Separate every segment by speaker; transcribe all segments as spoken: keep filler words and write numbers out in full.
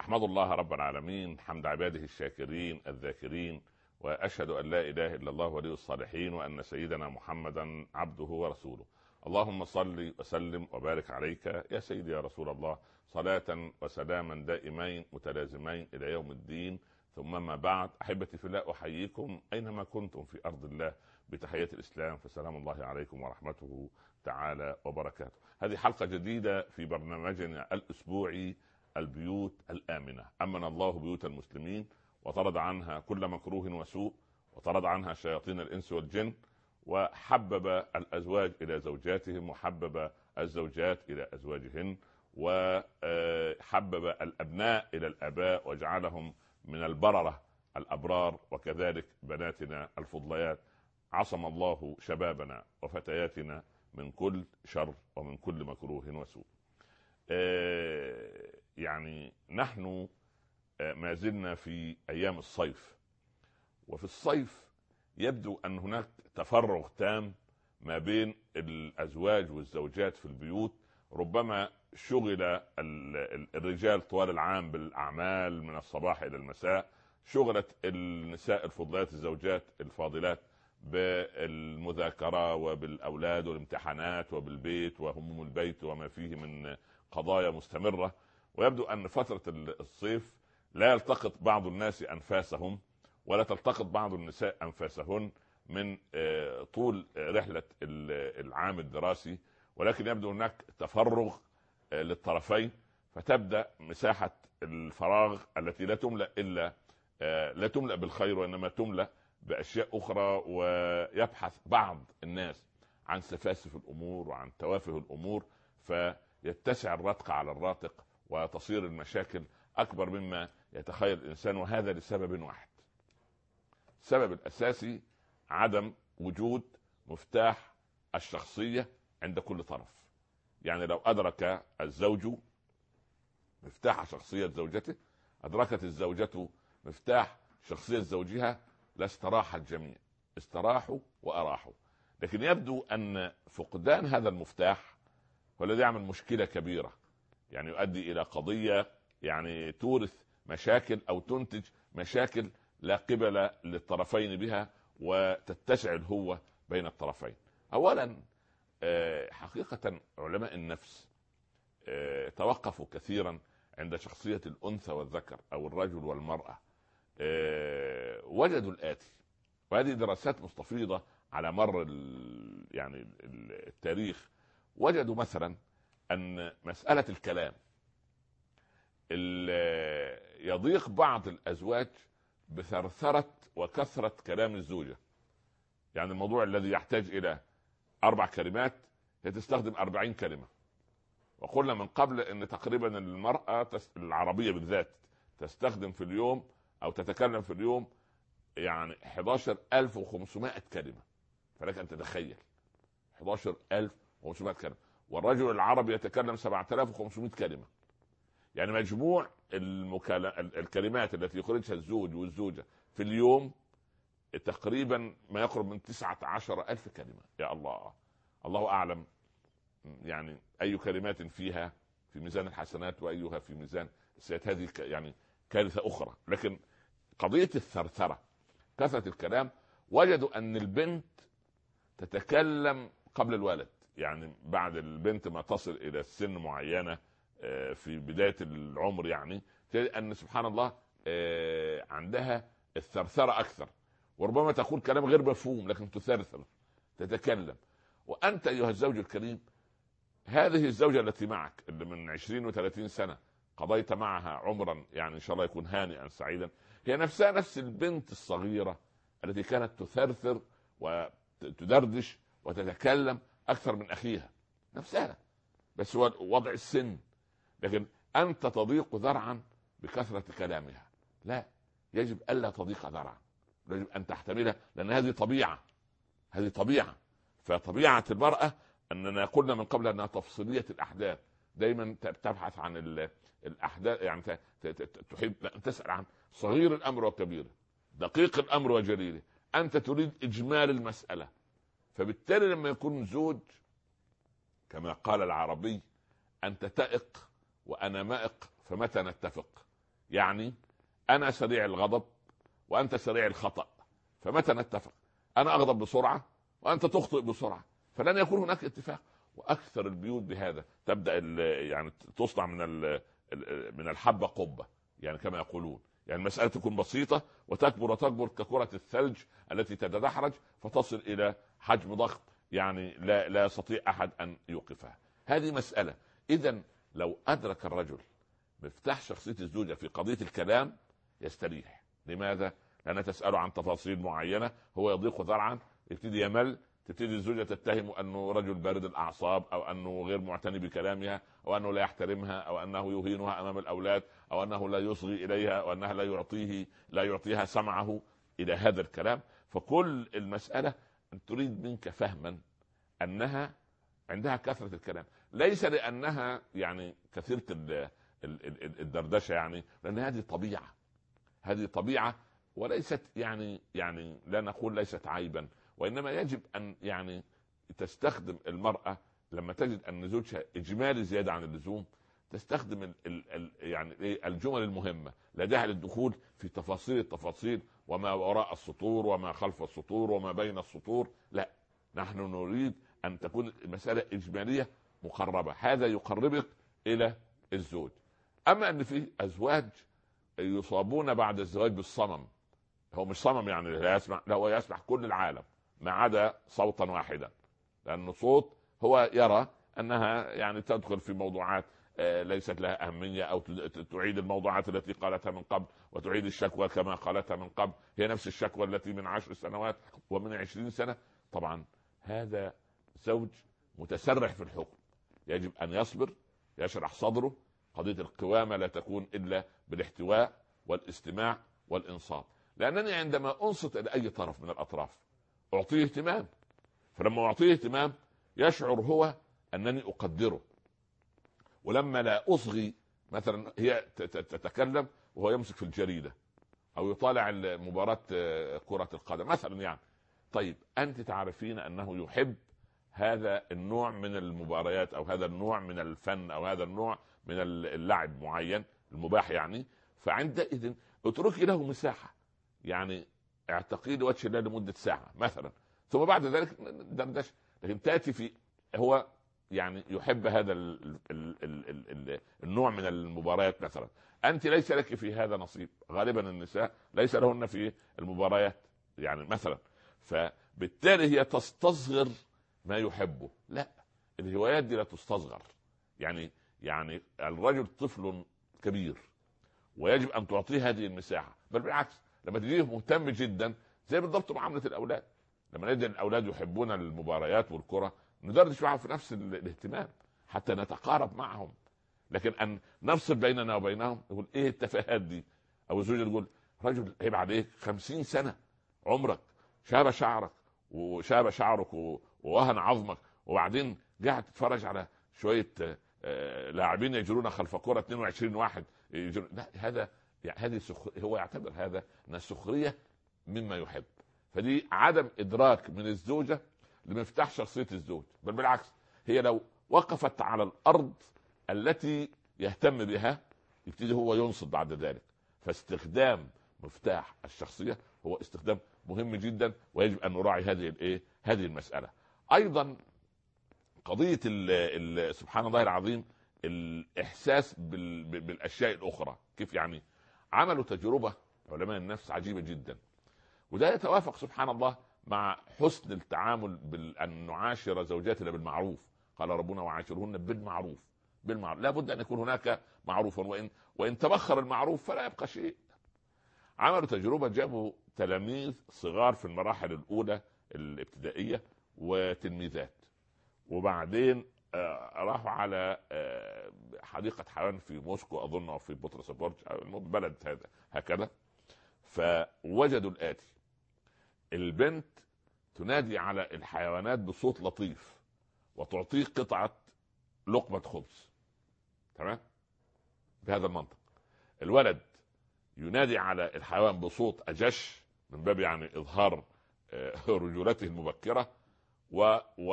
Speaker 1: أحمد الله رب العالمين حمد عباده الشاكرين الذاكرين، وأشهد أن لا إله إلا الله ولي الصالحين، وأن سيدنا محمدا عبده ورسوله. اللهم صل وسلم وبارك عليك يا سيدي يا رسول الله، صلاة وسلاما دائمين متلازمين إلى يوم الدين. ثم ما بعد، أحبتي في الله، أحييكم أينما كنتم في أرض الله بتحية الإسلام، فسلام الله عليكم ورحمته تعالى وبركاته. هذه حلقة جديدة في برنامجنا الأسبوعي البيوت الآمنة. أمن الله بيوت المسلمين وطرد عنها كل مكروه وسوء، وطرد عنها شياطين الإنس والجن، وحبب الأزواج إلى زوجاتهم، وحبب الزوجات إلى أزواجهن، وحبب الأبناء إلى الآباء وجعلهم من البررة الأبرار، وكذلك بناتنا الفضليات. عصم الله شبابنا وفتياتنا من كل شر ومن كل مكروه وسوء. يعني نحن ما زلنا في أيام الصيف، وفي الصيف يبدو أن هناك تفرغ تام ما بين الأزواج والزوجات في البيوت. ربما شغل الرجال طوال العام بالأعمال من الصباح إلى المساء، شغلت النساء الفضلات الزوجات الفاضلات بالمذاكرة وبالأولاد والامتحانات وبالبيت وهموم البيت وما فيه من قضايا مستمرة. ويبدو أن فترة الصيف لا يلتقط بعض الناس أنفاسهم، ولا تلتقط بعض النساء أنفاسهن من طول رحلة العام الدراسي، ولكن يبدو هناك تفرغ للطرفين، فتبدأ مساحة الفراغ التي لا تملأ إلا لا تملأ بالخير، وإنما تملأ بأشياء أخرى. ويبحث بعض الناس عن سفاسف الأمور وعن توافه الأمور، فيتسع الرتق على الراتق، وتصير المشاكل أكبر مما يتخيل الإنسان. وهذا لسبب واحد، السبب الأساسي عدم وجود مفتاح الشخصية عند كل طرف. يعني لو أدرك الزوج مفتاح شخصية زوجته، أدركت الزوجة مفتاح شخصية زوجها، لاستراح الجميع، استراحوا وأراحوا. لكن يبدو أن فقدان هذا المفتاح هو الذي يعمل مشكلة كبيرة، يعني يؤدي إلى قضية يعني تورث مشاكل أو تنتج مشاكل لا قبل للطرفين بها، وتتسع الهوة بين الطرفين. أولا، حقيقة علماء النفس توقفوا كثيرا عند شخصية الأنثى والذكر أو الرجل والمرأة. وجدوا الآتي، وهذه دراسات مستفيضة على مر يعني التاريخ. وجدوا مثلا أن مسألة الكلام يضيق بعض الأزواج بثرثرة وكثرة كلام الزوجة. يعني الموضوع الذي يحتاج إلى أربع كلمات هي تستخدم أربعين كلمة. وقلنا من قبل أن تقريبا المرأة العربية بالذات تستخدم في اليوم أو تتكلم في اليوم يعني إحدى عشر ألف وخمسمائة كلمة. فلك أن تتخيل إحدى عشر ألف وخمسمائة كلمة، والرجل العربي يتكلم سبعة آلاف وخمسمائة كلمة. يعني مجموع المكال... الكلمات التي يخرجها الزوج والزوجة في اليوم تقريبا ما يقرب من تسعة عشر ألف كلمة. يا الله، الله أعلم يعني أي كلمات فيها في ميزان الحسنات وأيها في ميزان السيئات. هذه يعني كارثة أخرى. لكن قضية الثرثرة، كثرة الكلام، وجدوا أن البنت تتكلم قبل الولد. يعني بعد البنت ما تصل إلى السن معينة في بداية العمر، يعني أن سبحان الله عندها الثرثرة أكثر، وربما تقول كلام غير مفهوم لكن تثرثر تتكلم. وأنت أيها الزوج الكريم، هذه الزوجة التي معك اللي من عشرين وثلاثين سنة قضيت معها عمرا يعني إن شاء الله يكون هانئا سعيدا، هي نفسها نفس البنت الصغيرة التي كانت تثرثر وتدردش وتتكلم أكثر من أخيها، نفسها، بس هو وضع السن. لكن أنت تضيق ذرعا بكثرة كلامها. لا، يجب ألا تضيق ذرعا، يجب أن تحتملها، لأن هذه طبيعة، هذه طبيعة. فطبيعة المرأة أننا قلنا من قبل أنها تفصيلية الأحداث، دايما تبحث عن الأحداث، يعني تحب أن تسأل عن صغير الأمر وكبيره، دقيق الأمر وجليله. أنت تريد إجمال المسألة. فبالتالي لما يكون زوج كما قال العربي أنت تائق وأنا مائق فمتى نتفق، يعني انا سريع الغضب وانت سريع الخطأ، فمتى نتفق؟ انا اغضب بسرعة وانت تخطئ بسرعة، فلن يكون هناك اتفاق. واكثر البيوت بهذا تبدا يعني تصنع من من الحبه قبه، يعني كما يقولون، يعني المساله تكون بسيطه وتكبر وتكبر ككره الثلج التي تتدحرج فتصل الى حجم ضخم، يعني لا لا يستطيع احد ان يوقفها. هذه مساله. اذا لو ادرك الرجل مفتاح شخصيه الزوجه في قضيه الكلام يستريح. لماذا؟ لأنها تسأله عن تفاصيل معينة، هو يضيق ذرعا، يبتدي يمل، تبتدي الزوجة تتهم أنه رجل بارد الأعصاب، أو أنه غير معتني بكلامها، أو أنه لا يحترمها، أو أنه يهينها أمام الأولاد، أو أنه لا يصغي إليها، أو أنها لا يعطيه لا يعطيها سمعه إلى هذا الكلام. فكل المسألة أن تريد منك فهما أنها عندها كثرة الكلام، ليس لأنها يعني كثيرة الدردشة، يعني لأن هذه طبيعة، هذه طبيعة وليست يعني يعني لا نقول ليست عيبا، وإنما يجب أن يعني تستخدم المرأة لما تجد أن زوجها إجمالي زيادة عن اللزوم، تستخدم ال ال ال يعني الجمل المهمة، لا داعي للدخول في تفاصيل التفاصيل وما وراء السطور وما خلف السطور وما بين السطور. لا، نحن نريد أن تكون المسألة إجمالية مقربة، هذا يقربك إلى الزوج. أما أن في أزواج يصابون بعد الزواج بالصمم، هو مش صمم يعني لا يسمع، لا هو يسمع كل العالم ما عدا صوتا واحدا، لأنه صوت هو يرى أنها يعني تدخل في موضوعات ليست لها أهمية، أو تعيد الموضوعات التي قالتها من قبل، وتعيد الشكوى كما قالتها من قبل، هي نفس الشكوى التي من عشر سنوات ومن عشرين سنة. طبعا هذا زوج متسرح في الحكم، يجب أن يصبر، يشرح صدره. قضية القوامة لا تكون إلا بالاحتواء والاستماع والإنصات، لأنني عندما أنصت إلى أي طرف من الأطراف أعطيه اهتمام، فلما أعطيه اهتمام يشعر هو أنني أقدره. ولما لا أصغي، مثلا هي تتكلم وهو يمسك في الجريدة أو يطالع مباراة كرة القدم مثلا، يعني طيب أنت تعرفين أنه يحب هذا النوع من المباريات، أو هذا النوع من الفن، أو هذا النوع من اللعب معين المباح، يعني فعندئذ اتركي له مساحة، يعني اعتقي له وجه الله لمدة ساعة مثلا، ثم بعد ذلك دردش. لكن تأتي في هو يعني يحب هذا ال ال ال ال ال النوع من المباريات مثلا، أنت ليس لك في هذا نصيب، غالبا النساء ليس لهن في المباريات يعني مثلا، فبالتالي هي تستصغر ما يحبه. لا، الهوايات دي لا تستصغر، يعني يعني الرجل طفل كبير ويجب أن تعطيه هذه المساحة، بل بالعكس لما تجيه مهتم جدا زي بالضبط معاملة الأولاد، لما نجد الأولاد يحبون المباريات والكرة ندردش معهم في نفس الاهتمام حتى نتقارب معهم. لكن أن نفصل بيننا وبينهم يقول إيه التفاهات دي، أو الزوجة تقول رجل عيب عليك خمسين سنة عمرك، شاب شعرك وشاب شعرك ووهن عظمك، وبعدين قاعد تتفرج على شوية لاعبين يجرون خلف كرة اثنين وعشرين واحد يجرون. لا، هذا يعني هذه هو يعتبر هذا من السخرية مما يحب. فدي عدم إدراك من الزوجة لمفتاح شخصية الزوج، بل بالعكس هي لو وقفت على الأرض التي يهتم بها يبتدي هو ينصت بعد ذلك. فاستخدام مفتاح الشخصية هو استخدام مهم جدا، ويجب أن نراعي هذه الايه هذه المسألة. أيضا قضية ال ال سبحان الله العظيم الإحساس بالأشياء الأخرى. كيف يعني؟ عملوا تجربة علماء النفس عجيبة جدا، وده يتوافق سبحان الله مع حسن التعامل بأن نعاشر زوجاتنا بالمعروف. قال ربنا وعاشرهن بالمعروف. بالمعروف لا بد أن يكون هناك معروف، وإن, وإن تبخر المعروف فلا يبقى شيء. عملوا تجربة، جابوا تلاميذ صغار في المراحل الأولى الابتدائية وتلميذات، وبعدين راحوا على حديقة حيوان في موسكو أظن أو في بطرسبورج بلد هذا هكذا، فوجدوا الآتي: البنت تنادي على الحيوانات بصوت لطيف وتعطيه قطعة لقمة خبز، تمام؟ بهذا المنطق. الولد ينادي على الحيوان بصوت أجش من باب يعني إظهار رجولته المبكرة،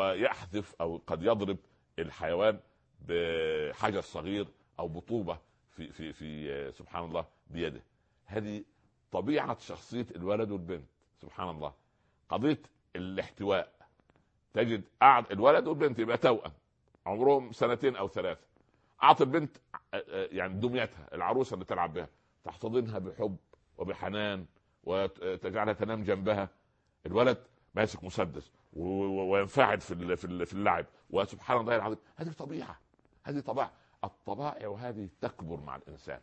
Speaker 1: ويحذف أو قد يضرب الحيوان بحجر صغير أو بطوبة في في في سبحان الله بيده. هذه طبيعه شخصيه الولد والبنت. سبحان الله، قضيه الاحتواء. تجد قعد الولد والبنت يبقى توأم عمرهم سنتين او ثلاثه، اعطي البنت يعني دميتها العروسه اللي تلعب بها، تحتضنها بحب وبحنان وتجعلها تنام جنبها. الولد ماسك مسدس وينفعل في في اللعب، وسبحان الله العظيم. هذه طبيعه، هذه طبيعه. الطبائع وهذه تكبر مع الانسان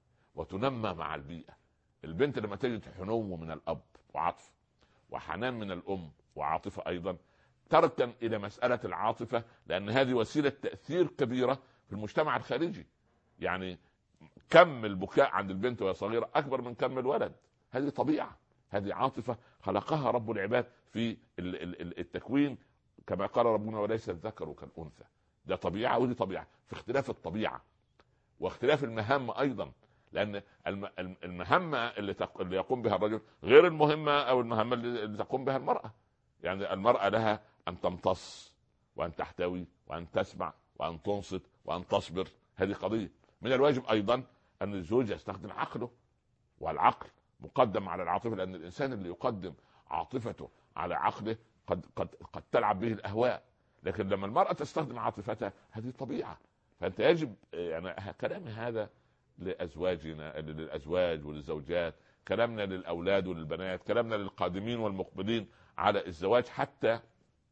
Speaker 1: وتنمى مع البيئه. البنت لما تجد حنو من الاب وعطف وحنان من الام وعاطفه ايضا، تركن الى مساله العاطفه، لان هذه وسيله تاثير كبيره في المجتمع الخارجي. يعني كم البكاء عند البنت وهي صغيره اكبر من كم الولد. هذه طبيعه، هذه عاطفه خلقها رب العباد في التكوين، كما قال ربنا وليس الذكر كالانثى. ده طبيعه ودي طبيعه، في اختلاف الطبيعه واختلاف المهام ايضا. لان المهمه اللي يقوم بها الرجل غير المهمه او المهمه اللي تقوم بها المراه. يعني المراه لها ان تمتص وان تحتوي وان تسمع وان تنصت وان تصبر. هذه قضيه. من الواجب ايضا ان الزوج يستخدم عقله، والعقل مقدم على العاطفه، لان الانسان اللي يقدم عاطفته على عقله قد قد قد تلعب به الاهواء. لكن لما المراه تستخدم عاطفتها هذه طبيعه. فانت يجب يعني كلام هذا لازواجنا، للازواج وللزوجات، كلامنا للاولاد وللبنات، كلامنا للقادمين والمقبلين على الزواج، حتى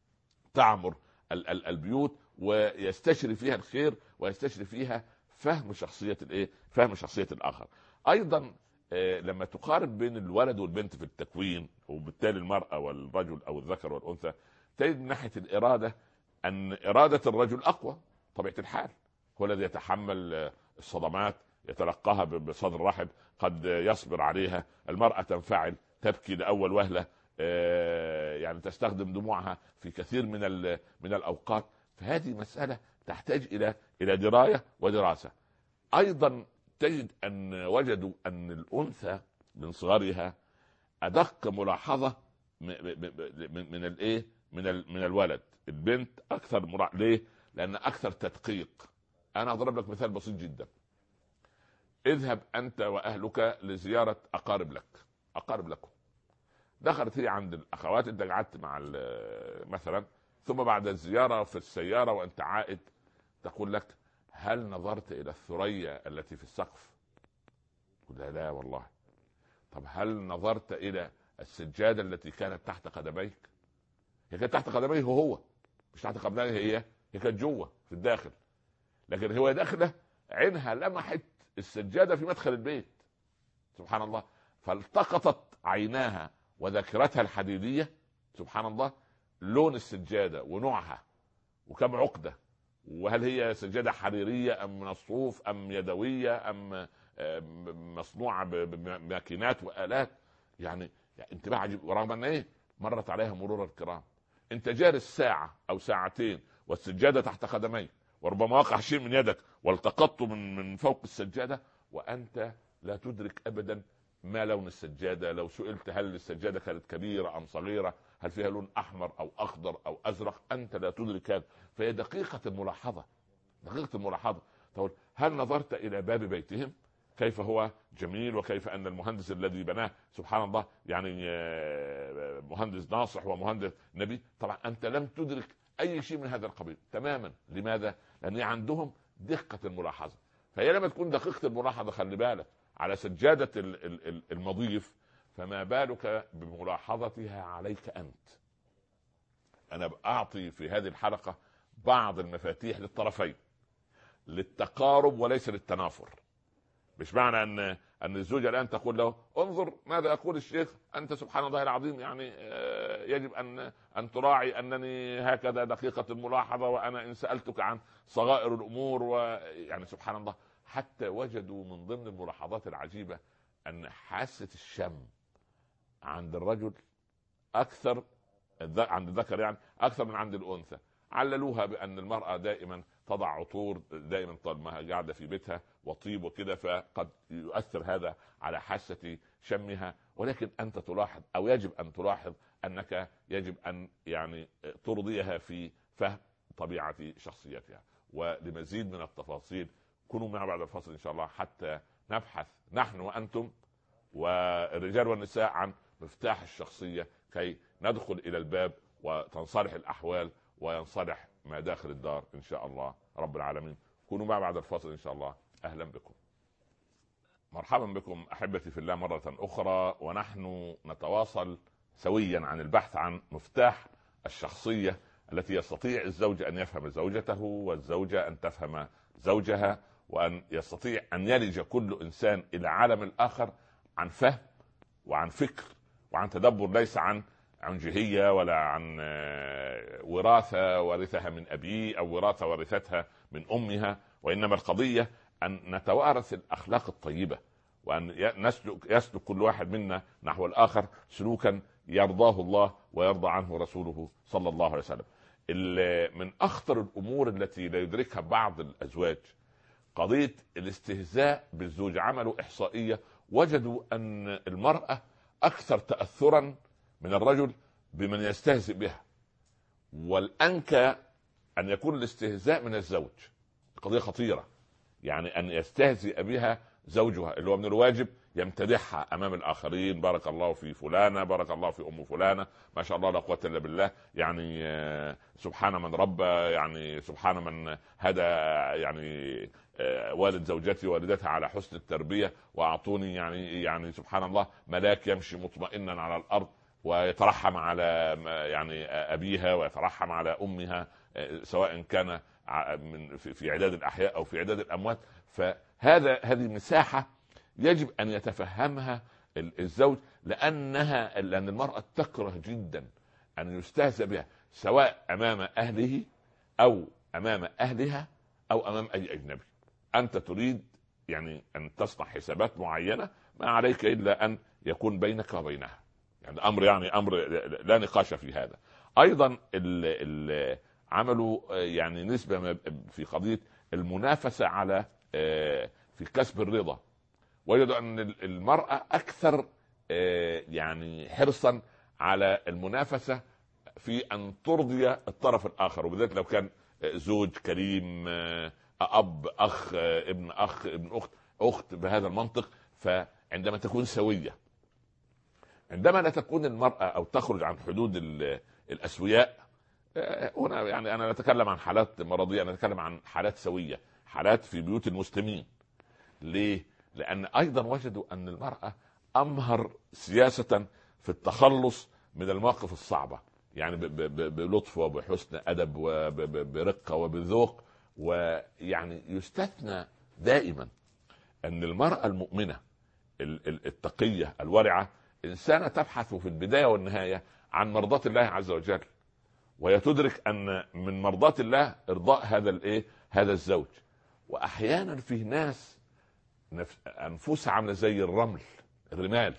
Speaker 1: تعمر البيوت ويستشري فيها الخير ويستشري فيها فهم شخصيه الايه فهم شخصيه الاخر. ايضا لما تقارن بين الولد والبنت في التكوين، وبالتالي المراه والرجل او الذكر والانثى، تجد من ناحيه الاراده ان اراده الرجل اقوى طبيعه الحال. هو الذي يتحمل الصدمات، يتلقاها بصدر رحب، قد يصبر عليها. المراه تنفعل، تبكي لاول وهله، يعني تستخدم دموعها في كثير من من الاوقات. فهذه مساله تحتاج الى الى درايه ودراسه. ايضا تجد ان وجدوا ان الانثى من صغرها ادق ملاحظه من من الايه من من الولد. البنت اكثر مرا... ليه؟ لان اكثر تدقيق. انا اضرب لك مثال بسيط جدا. اذهب انت واهلك لزياره اقارب لك اقارب لكم. دخلت هي عند الاخوات، انت قعدت مع مثلا، ثم بعد الزياره في السياره وانت عائد تقول لك: هل نظرت الى الثريا التي في السقف؟ قل لا والله. طب هل نظرت الى السجاده التي كانت تحت قدميك؟ هي كانت تحت قدميه هو، مش تحت قدميه هي، هي كانت جوه في الداخل. لكن هو داخله عينها لمحت السجاده في مدخل البيت. سبحان الله. فالتقطت عيناها وذاكرتها الحديديه سبحان الله لون السجاده ونوعها وكم عقده، وهل هي سجاده حريريه ام من الصوف ام يدويه ام مصنوعه بماكينات والات. يعني, يعني انتباه عجيب. ورغم ان ايه مرت عليها مرور الكرام، انت جالس ساعه او ساعتين والسجاده تحت قدميك، وربما وقع شيء من يدك والتقطته من من فوق السجاده، وانت لا تدرك ابدا ما لون السجاده. لو سئلت هل السجاده كانت كبيره ام صغيره، هل فيها لون احمر او اخضر او ازرق، انت لا تدرك هذا. فهي دقيقه الملاحظه، دقيقه الملاحظه. تقول: هل نظرت الى باب بيتهم كيف هو جميل، وكيف ان المهندس الذي بناه سبحان الله يعني مهندس ناصح ومهندس نبي؟ طبعا انت لم تدرك اي شيء من هذا القبيل تماما. لماذا؟ لان عندهم دقه الملاحظه. فهي لما تكون دقيقه الملاحظه، خلي بالك، على سجاده المضيف، فما بالك بملاحظتها عليك انت. انا اعطي في هذه الحلقه بعض المفاتيح للطرفين، للتقارب وليس للتنافر. مش معنى ان ان الزوجه الان تقول له: انظر ماذا يقول الشيخ، انت سبحان الله العظيم يعني يجب ان ان تراعي انني هكذا دقيقه الملاحظه، وانا ان سالتك عن صغائر الامور. ويعني سبحان الله، حتى وجدوا من ضمن الملاحظات العجيبه ان حاسه الشم عند الرجل اكثر، عند الذكر يعني اكثر من عند الانثى. عللوها بان المراه دائما تضع عطور دائما طالما قاعده في بيتها وطيب وكذا، فقد يؤثر هذا على حاسه شمها. ولكن انت تلاحظ او يجب ان تلاحظ انك يجب ان يعني ترضيها في فهم طبيعه شخصيتها. ولمزيد من التفاصيل كونوا معنا بعد الفصل ان شاء الله حتى نبحث نحن وانتم والرجال والنساء عن مفتاح الشخصيه كي ندخل الى الباب وتنصلح الاحوال وينصلح ما داخل الدار ان شاء الله رب العالمين. كونوا معنا بعد الفصل ان شاء الله. اهلا بكم، مرحبا بكم احبتي في الله مره اخرى، ونحن نتواصل سويا عن البحث عن مفتاح الشخصيه التي يستطيع الزوج ان يفهم زوجته والزوجه ان تفهم زوجها، وان يستطيع ان يلج كل انسان الى عالم الاخر عن فهم وعن فكر وعن تدبر، ليس عن عنجهيه ولا عن وراثه ورثها من ابيه او وراثه ورثتها من امها، وانما القضيه ان نتوارث الاخلاق الطيبه، وان نسلك يسلك كل واحد منا نحو الاخر سلوكا يرضاه الله ويرضى عنه رسوله صلى الله عليه وسلم. من اخطر الامور التي لا يدركها بعض الازواج قضيه الاستهزاء بالزوج. عملوا احصائيه وجدوا ان المراه اكثر تاثرا من الرجل بمن يستهزئ بها، والانكى ان يكون الاستهزاء من الزوج. قضيه خطيره، يعني ان يستهزئ بها زوجها اللي هو من الواجب يمتدحها امام الاخرين، بارك الله في فلانه، بارك الله في ام فلانه، ما شاء الله لا قوه الا بالله، يعني سبحان من ربى، يعني سبحان من هدى، يعني والد زوجتي والدتها على حسن التربيه واعطوني يعني يعني سبحان الله ملاك يمشي مطمئنا على الارض ويترحم على يعني ابيها ويترحم على امها، سواء كان من في اعداد الاحياء او في اعداد الاموات. فهذا هذه مساحه يجب ان يتفهمها الزوج، لانها لان المراه تكره جدا ان يستهزأ بها، سواء امام اهله او امام اهلها او امام اي اجنبي. انت تريد يعني ان تصنع حسابات معينه، ما عليك الا ان يكون بينك وبينها يعني امر يعني امر لا نقاش في هذا. ايضا ال ال عملوا يعني نسبه في قضيه المنافسه على في كسب الرضا، وجدوا ان المراه اكثر يعني حرصا على المنافسه في ان ترضي الطرف الاخر، وبالذات لو كان زوج كريم، اب، اخ، ابن اخ، ابن اخت، اخت بهذا المنطق. فعندما تكون سويه، عندما لا تكون المراه او تخرج عن حدود الاسوياء، هنا يعني انا لا اتكلم عن حالات مرضيه، انا اتكلم عن حالات سويه، حالات في بيوت المسلمين. ليه؟ لان ايضا وجدوا ان المراه امهر سياسه في التخلص من المواقف الصعبه، يعني بلطف وبحسن ادب وبرقه وبذوق. ويعني يستثنى دائما ان المراه المؤمنه التقيه الورعه انسانه تبحث في البدايه والنهايه عن مرضاه الله عز وجل، وهي تدرك ان من مرضاه الله ارضاء هذا الايه هذا الزوج. واحيانا في ناس انفسها عامله زي الرمل، الرمال،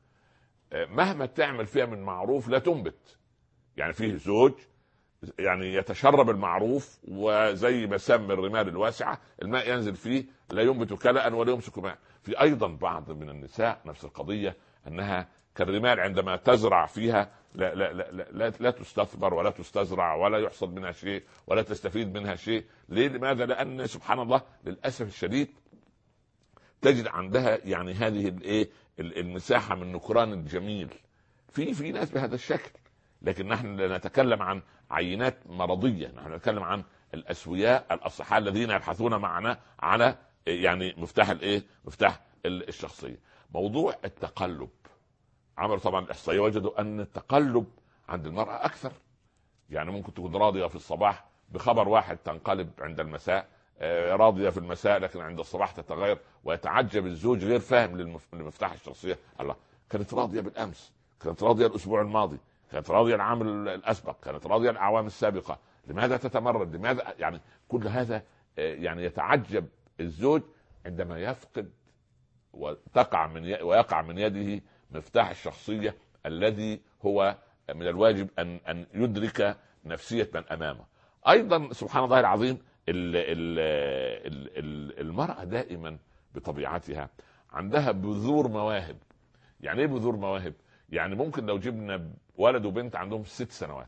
Speaker 1: مهما تعمل فيها من معروف لا تنبت. يعني فيه زوج يعني يتشرب المعروف، وزي مسام الرمال الواسعه الماء ينزل فيه لا ينبت كلأ ولا يمسك ماء. في ايضا بعض من النساء نفس القضيه، انها كالرمال عندما تزرع فيها لا لا لا لا, لا, لا تستثمر ولا تستزرع ولا يحصل منها شيء ولا تستفيد منها شيء. ليه؟ لماذا؟ لان سبحان الله للاسف الشديد تجد عندها يعني هذه الايه المساحه من نكران الجميل. في في ناس بهذا الشكل، لكن نحن لا نتكلم عن عينات مرضيه، نحن نتكلم عن الاسوياء الاصحاء الذين يبحثون معنا على يعني مفتاح الايه مفتاح الشخصيه. موضوع التقلب، عملوا طبعا الاحصائيه وجدوا ان التقلب عند المراه اكثر. يعني ممكن تكون راضيه في الصباح بخبر واحد تنقلب عند المساء، راضيه في المساء لكن عند الصباح تتغير، ويتعجب الزوج غير فاهم لمفتاح الشخصيه. الله، كانت راضيه بالامس، كانت راضيه الاسبوع الماضي، كانت راضيه العام الاسبق، كانت راضيه الاعوام السابقه، لماذا تتمرد؟ لماذا؟ يعني كل هذا يعني يتعجب الزوج عندما يفقد وتقع من ي... ويقع من يده مفتاح الشخصيه الذي هو من الواجب ان ان يدرك نفسيه من امامه. ايضا سبحان الله العظيم ال ال ال المراه دائما بطبيعتها عندها بذور مواهب. يعني ايه بذور مواهب؟ يعني ممكن لو جبنا ولد وبنت عندهم ست سنوات،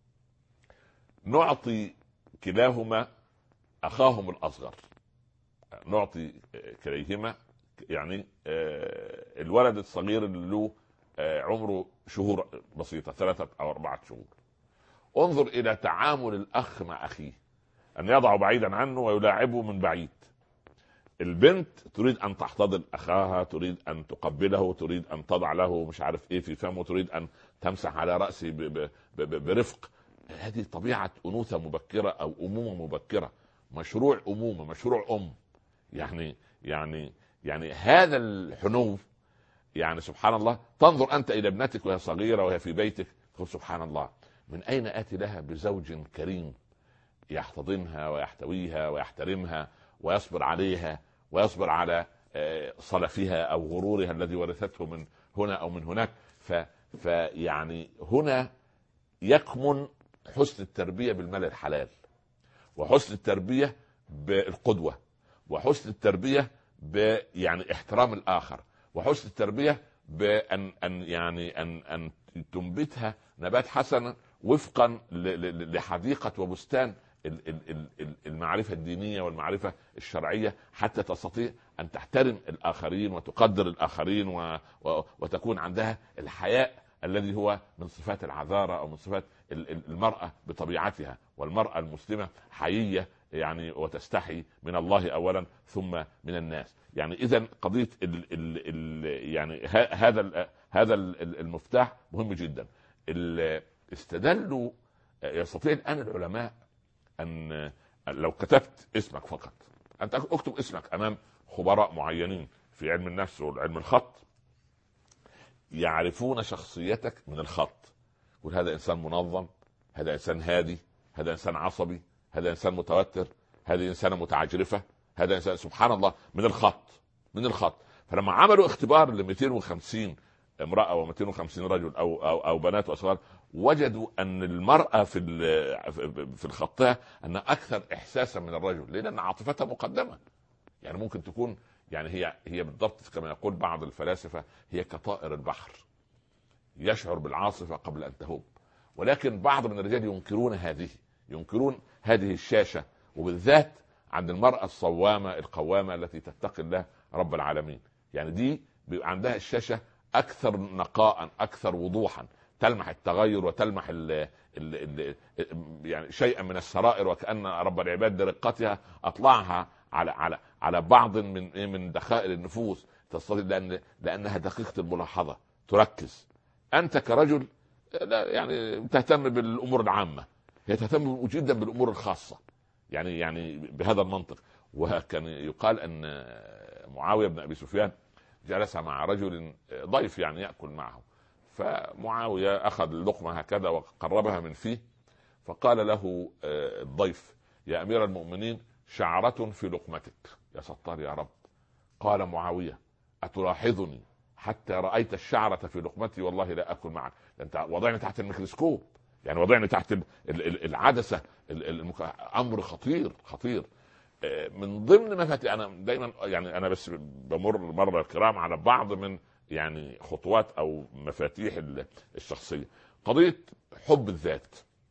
Speaker 1: نعطي كلاهما اخاهم الاصغر، نعطي كليهما يعني الولد الصغير اللي له عمره شهور بسيطة ثلاثة أو أربعة شهور، انظر إلى تعامل الأخ مع أخيه، أن يضع بعيدا عنه ويلاعبه من بعيد. البنت تريد أن تحتضن أخاها، تريد أن تقبله، تريد أن تضع له مش عارف إيه في فمه، تريد أن تمسح على رأسه برفق. هذه طبيعة أنوثة مبكرة أو أمومة مبكرة، مشروع أمومة، مشروع أم. يعني يعني يعني هذا الحنو، يعني سبحان الله. تنظر أنت إلى ابنتك وهي صغيرة وهي في بيتك، تقول سبحان الله، من أين آتي لها بزوج كريم يحتضنها ويحتويها ويحترمها ويصبر عليها ويصبر على صلفها أو غرورها الذي ورثته من هنا أو من هناك. فيعني هنا يكمن حسن التربية بالمال الحلال، وحسن التربية بالقدوة، وحسن التربية ب يعني احترام الآخر، وحسن التربية بأن أن يعني أن أن تنبتها نبات حسنا وفقا لحديقة وبستان المعرفة الدينية والمعرفة الشرعية، حتى تستطيع أن تحترم الآخرين وتقدر الآخرين وتكون عندها الحياء الذي هو من صفات العذارة أو من صفات المرأة بطبيعتها. والمرأة المسلمة حيية يعني وتستحي من الله أولا ثم من الناس. يعني إذن قضية ال ال ال يعني هذا هذا المفتاح مهم جدا. استدلوا يستطيع الآن العلماء أن لو كتبت اسمك فقط، أنت اكتب اسمك أمام خبراء معينين في علم النفس وعلم الخط، يعرفون شخصيتك من الخط. يقول هذا إنسان منظم، هذا إنسان هادي، هذا إنسان عصبي، هذا إنسان متوتر، هذه إنسانة متعجرفة، هذا إنسان سبحان الله من الخط من الخط. فلما عملوا اختبار ل مئتين وخمسين امرأة و مئتين وخمسين رجل أو, أو, أو بنات وأصغار، وجدوا أن المرأة في في الخطها أن أكثر إحساسا من الرجل، لأن عاطفتها مقدمة. يعني ممكن تكون يعني هي هي بالضبط كما يقول بعض الفلاسفة، هي كطائر البحر يشعر بالعاصفة قبل أن تهب. ولكن بعض من الرجال ينكرون هذه ينكرون هذه الشاشة، وبالذات عند المرأة الصوامة القوامة التي تتقي الله رب العالمين. يعني دي بيبقى عندها الشاشة أكثر نقاء، أكثر وضوحا، تلمح التغير وتلمح ال ال ال يعني شيئا من السرائر، وكأن رب العباد برقتها أطلعها على على على بعض من من دخائل النفوس، تستطيع لأن لأنها دقيقة الملاحظة، تركز. أنت كرجل لا يعني تهتم بالأمور العامة، هي تهتم جدا بالأمور الخاصة. يعني يعني بهذا المنطق. وكان يقال أن معاوية بن أبي سفيان جلس مع رجل ضيف يعني يأكل معه، فمعاوية أخذ اللقمة هكذا وقربها من فيه، فقال له الضيف يا أمير المؤمنين شعرة في لقمتك. يا ستار يا رب. قال معاوية أتلاحظني حتى رأيت الشعرة في لقمتي؟ والله لا أكل معك. أنت وضعني تحت الميكروسكوب، يعني وضعني تحت العدسة. أمر خطير خطير. من ضمن مفاتيح أنا دايما يعني أنا بس بمر مرة الكرام على بعض من يعني خطوات أو مفاتيح الشخصية، قضية حب الذات.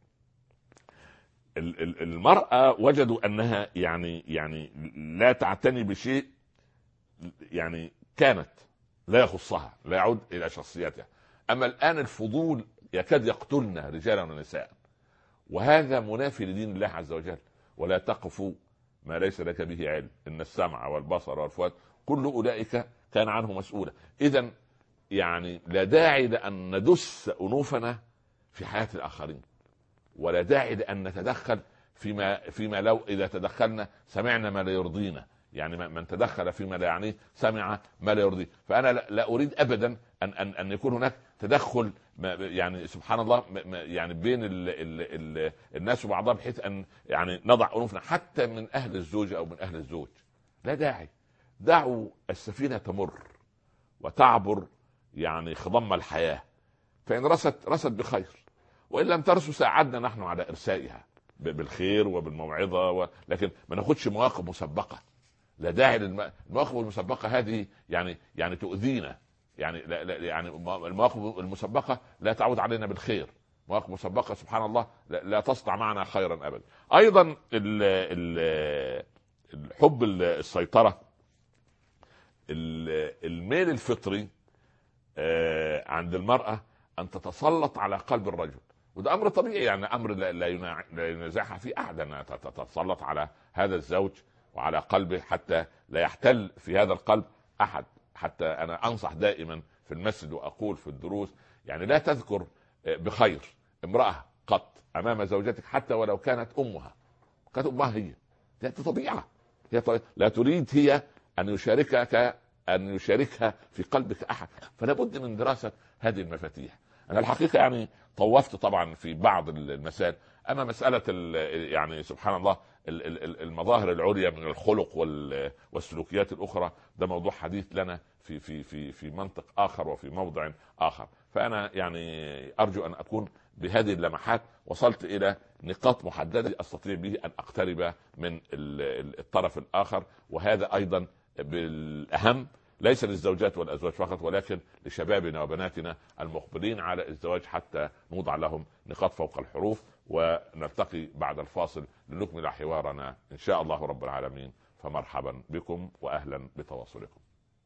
Speaker 1: المرأة وجدوا أنها يعني يعني لا تعتني بشيء يعني كانت لا يخصها، لا يعود إلى شخصيتها. أما الآن الفضول يكاد يقتلنا رجالا ونساء، وهذا منافي لدين الله عز وجل. ولا تقف ما ليس لك به علم، إن السمع والبصر والفؤاد كل أولئك كان عنه مسؤولا. إذن يعني لا داعي لأن ندس أنوفنا في حياة الآخرين، ولا داعي لأن نتدخل فيما فيما لو إذا تدخلنا سمعنا ما لا يرضينا. يعني من تدخل فيما لا يعنيه سمع ما لا يرضيه. فأنا لا أريد أبدا أن أن أن يكون هناك تدخل يعني سبحان الله يعني بين ال ال ال الناس وبعضها، بحيث أن يعني نضع أنوفنا حتى من أهل الزوجة أو من أهل الزوج. لا داعي. دعوا السفينة تمر وتعبر يعني خضم الحياة، فإن رست رست بخير، وإن لم ترسوا ساعدنا نحن على إرسائها بالخير وبالموعظة و... لكن ما ناخدش مواقف مسبقة. لا داعي للمواقف المسبقة هذه، يعني يعني تؤذينا. يعني لا لا يعني المواقف المسبقة لا تعود علينا بالخير. مواقف مسبقة سبحان الله لا, لا تصنع معنا خيرا أبدا. أيضا ال ال حب السيطره، الميل الفطري عند المراه ان تتسلط على قلب الرجل، وده امر طبيعي، يعني امر لا ينازعها فيه احد، انها تتسلط على هذا الزوج وعلى قلبه حتى لا يحتل في هذا القلب احد. حتى انا انصح دائما في المسجد واقول في الدروس، يعني لا تذكر بخير امراه قط امام زوجتك حتى ولو كانت امها، كانت امها هي، هي طبيعه، هي طبيعة. لا تريد هي ان يشاركك ان يشاركها في قلبك احد، فلا بد من دراسه هذه المفاتيح. انا الحقيقه يعني طوفت طبعا في بعض المسائل، اما مساله يعني سبحان الله المظاهر العليا من الخلق والسلوكيات الاخرى، ده موضوع حديث لنا في في في في منطق اخر وفي موضع اخر. فانا يعني ارجو ان اكون بهذه اللمحات وصلت الى نقاط محدده استطيع به ان اقترب من الطرف الاخر، وهذا ايضا بالاهم ليس للزوجات والازواج فقط، ولكن لشبابنا وبناتنا المقبلين على الزواج، حتى نوضع لهم نقاط فوق الحروف. ونلتقي بعد الفاصل لنكمل حوارنا ان شاء الله رب العالمين. فمرحبا بكم واهلا بتواصلكم.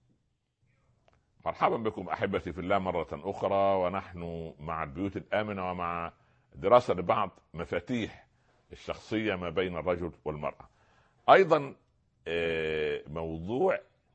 Speaker 1: مرحبا بكم احبتي في الله مره اخرى، ونحن مع البيوت الامنه ومع دراسه لبعض مفاتيح الشخصيه ما بين الرجل والمراه. ايضا موضوع